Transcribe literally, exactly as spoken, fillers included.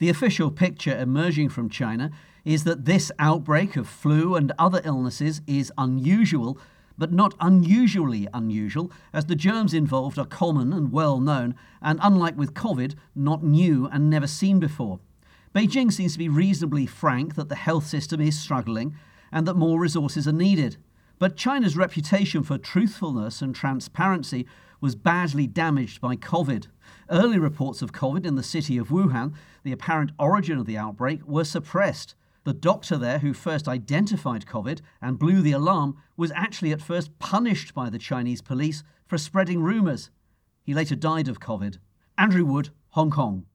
The official picture emerging from China is that this outbreak of flu and other illnesses is unusual, but not unusually unusual, as the germs involved are common and well known, and unlike with COVID, not new and never seen before. Beijing seems to be reasonably frank that the health system is struggling and that more resources are needed. But China's reputation for truthfulness and transparency was badly damaged by COVID. Early reports of COVID in the city of Wuhan, the apparent origin of the outbreak, were suppressed. The doctor there who first identified COVID and blew the alarm was actually at first punished by the Chinese police for spreading rumours. He later died of COVID. Andrew Wood, Hong Kong.